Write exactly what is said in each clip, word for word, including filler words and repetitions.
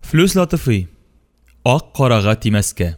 Флүс Латыфый. Ак карага тимәскә.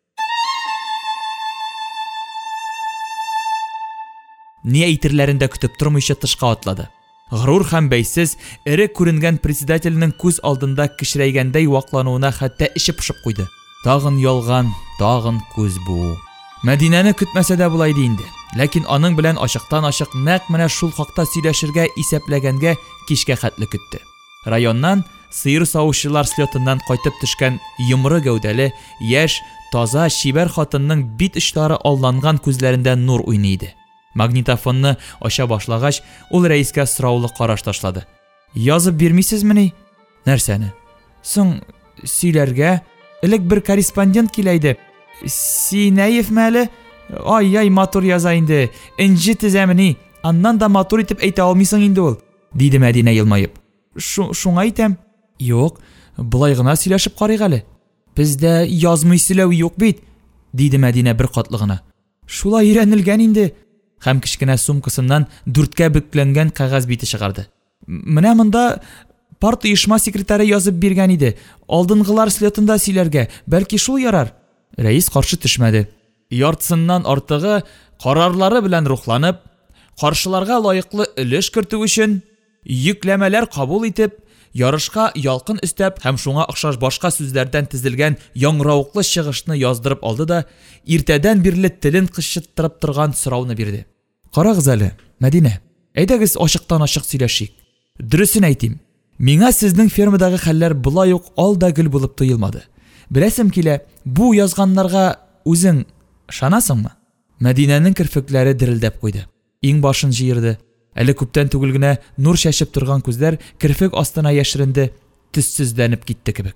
Ни әйтерләрендә көтеп тормыйча тышка атлады. Ғрур һәм бәйсез, эре күренгән председателенең күз алдында кешерәйгәндәй ваклануына хәтта эче пошып куйды. Тагын ялган, тагын күз буу. Мәдинәне көтмәсә дә булай ди инде. Ләкин аның белән ачыктан-ачык нәкъ менә шул хакта сөйләшергә исәпләгәнгә кичкә хәтле көтте. Районнан сыер савучылар слетыннан кайтып төшкән йомры гәүдәле, яшь, таза, шибәр хатынның бит очлары алланган күзләрендә нур уйный иде. Магнитофонны ача башлагач, ул рәискә сораулы караш ташлады. Язып бирмисезмени? Нәрсәне? Соң сөйләргә элек бер корреспондент киләйде. Синәев мәле? Ай-ай, матур яза инде. Инҗи тезәмени. Аннан да матур итеп әйтә алмыйсың инде ул, диде Мәдинә елмаеп. Шуңа әйтәм. Юк, булай гына сөйләшеп карыйк әле. Бездә язмый сөйләү юк бит, диде Мәдинә бер катлы гына. Шулай өйрәнелгән инде. Һәм кичкенә сумкасыннан дүрткә бүкләнгән кәгазь бите чыгарды. Менә монда парт оешма секретаре язып биргән иде. Алдынгылар слетында сөйләргә, бәлки шул ярар. Рәис каршы төшмәде. Яртысыннан артыгы карарлары белән рухланып, каршыларга лаеклы өлеш кертү өчен йөкләмәләр кабул итеп, ярышка ялкын өстәп һәм шуңа охшаш башка сүзләрдән тезелгән яңрауклы чыгышны яздырып алды да иртәдән бирле телен кычыттырып торган сорауны бирде. Карагыз әле, Мәдинә, әйдәгез ачыктан-ачык сөйләшик. Дөресен әйтим, миңа сезнең фермадагы хәлләр булай ук ал да гөл булып тоелмады. Беләсем килә, бу язганнарга үзең ышанасыңмы? Мәдинәнең кирфекләре дерелдәп куйды. Иң башын җыерды. Әле күптән түгел генә нур шәшеп торган күзләр кирфек астына яшеренде, төссезләнеп китте кебек.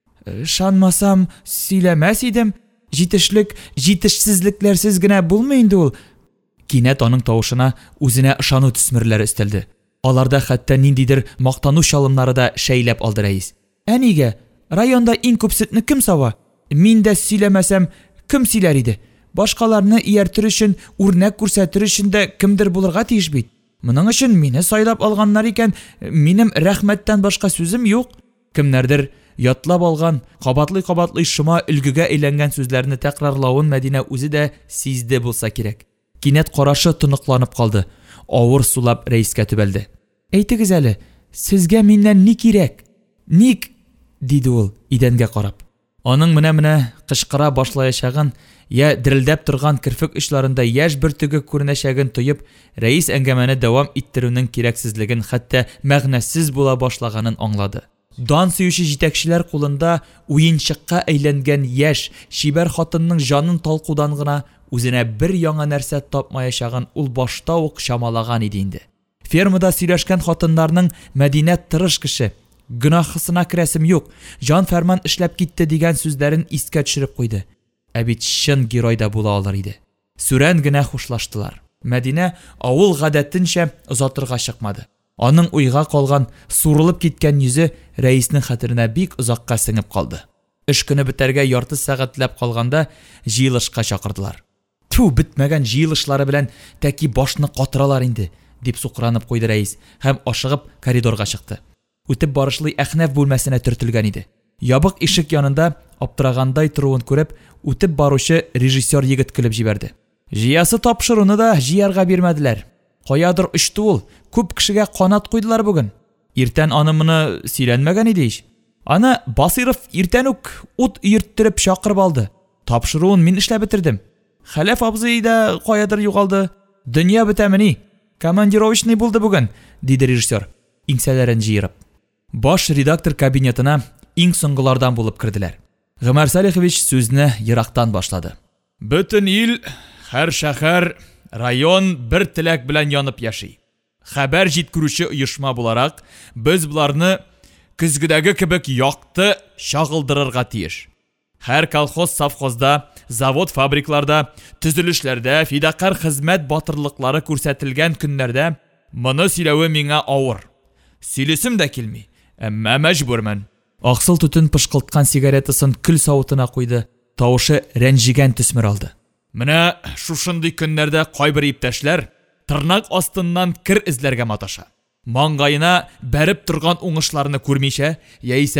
Ышанмасам, сөйләмәс идем. Җитешлек, җитешсезлекләрсез генә булмый инде ул. Кинәт аның тавышына үзенә ышану төсмерләре өстәлде. Аларда хәтта ниндидер мактану чалымнары да шәйләп алды рәис. Әнигә, районда иң күп сөтне кем сава? Мин дә сөйләмәсәм, кем сөйләр иде? Башкаларны ияртер өчен, үрнәк күрсәтер өчен дә кемдер булырга тиеш бит. Моның өчен мине сайлап алганнар икән, минем рәхмәттән башка сүзем юк. Кемнәрдер ятлап алган, кабатлый-кабатлый шома өлгегә әйләнгән сүзләрне тәкрарлавын Мәдинә үзе дә сизде булса кирәк. Кинәт карашы тоныкланып калды. Авыр сулап рәискә төбәлде. Әйтегез әле, сезгә миннән ни кирәк? Ник? Диде ул идәнгә карап. Аның менә-менә кычкыра башлаячагын, я дерелдәп торган кирфек очларында яшь бөртеге күренәчәген тоеп, рәис әңгәмәне дәвам иттерүнең кирәксезлеген, хәтта мәгънәсез була башлаганын аңлады. Дан сөюче җитәкчеләр кулында уенчыкка әйләнгән яшь, шибәр хатынның җанын талкудан гына үзенә бер яңа нәрсә тапмаячагын ул башта ук чамалаган иде инде. Фермада сөйләшкән хатыннарның Мәдинә тырыш кеше, гөнаһысына керәсем юк, җан фәрман эшләп китте дигән сүзләрен искә төшереп куйды. Ә бит чын геройда була алыр иде. Сүрән генә хушлаштылар. Мәдинә авыл гадәтенчә озатырга чыкмады. Аның уйга калган, сурылып киткән йөзе рәиснең хәтеренә бик озакка сеңеп калды. Эш көне бетәргә ярты сәгатьләп калганда җыелышка чакырдылар. Ту, бетмәгән җыелышлары белән тәки башны катыралар инде, дип сукранып куйды рәис һәм ашыгып коридорга чыкты. Үтеп барышлый Әхнәф бүлмәсенә төртелгән иде. Ябык ишек янында аптырагандай торуын күреп, үтеп баручы режиссер егет көлеп җибәрде. Җыясы тапшыруны да җыярга бирмәделәр. Каядыр очты ул, күп кешегә канат куйдылар бүген. Иртән аны моны сөйләнмәгән иде ич. Аны Басиров иртән үк ут йөрттереп чакырып алды. Тапшыруын мин эшләп бетердем. Хәләф абзый да каядыр югалды. Дөнья бетәмени. Командировочный булды бүген, диде режиссер, иңсәләрен җыерып. Баш редактор кабинетына иң соңгылардан булып керделәр. Гомәр Салихович сүзне ерактан башлады. Бөтен ил, һәр шәһәр, район бер теләк белән янып яши. Хәбәр җиткерүче оешма буларак, без буларны көзгедәге кебек якты шагылдырырга тиеш. Һәр колхоз совхозда, завод фабрикларда, төзелешләрдә, фидакар хезмәт батырлыклары күрсәтелгән көннәрдә моны сөйләве миңа авыр. Сөйлесем дә килми, әмма мәҗбүрмен. Аксыл төтен пышкылткан сигаретасын көл савытына куйды. Тавышы рәнҗигән төсмер алды. Менә шушындый көннәрдә кайбер иптәшләр тырнак астыннан кир эзләргә маташа. Маңгайына бәреп торган уңышларны күрмичә, яисә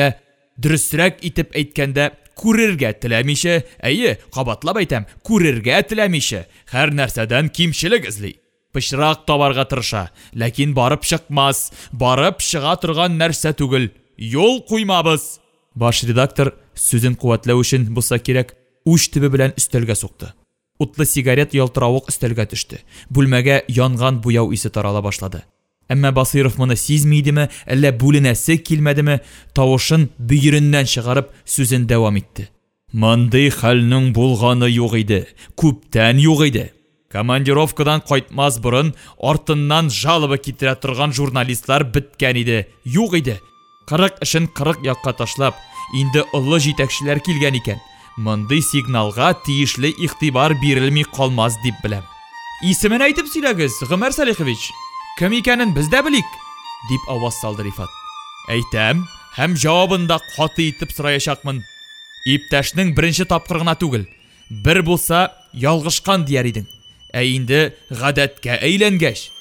дөресрәк итеп әйткәндә, күрергә теләмичә, әйе, кабатлап әйтәм, күрергә теләмичә, һәр нәрсәдән кимчелек эзли. Пычрак табарга тырыша, ләкин барып чыкмас, барып чыга торган нәрсә түгел. Юл куймабыз. Баш редактор сүзен куәтләү өчен булса кирәк, уч төбе белән өстәлгә сукты. Утлы сигарет ялтыравык өстәлгә төште. Бүлмәгә янган буяу исе тарала башлады. Әмма Басыйров моны сизми идеме, әллә бүленәсе килмәдеме, тавышын бөереннән чыгарып сүзен дәвам итте. Мондый хәлнең булганы юк иде, күптән юк иде. Командировкадан кайтмас борын артыннан жалоба китерә торган журналистлар беткән иде, юк иде. Кырык эшен кырык якка ташлап, инде олы җитәкчеләр килгән икән. Мондый сигналга тиешле игътибар бирелми калмас дип беләм. Исемен әйтеп сөйләгез, Гомәр Салихович. Кем икәнен без дә белик, дип аваз салды Рифат. Әйтәм, һәм җавабында каты итеп сораячакмын. Иптәшнең беренче тапкыр гына түгел, бер булса ялгышкан дияр идең. Ә инде гадәткә әйләнгәч,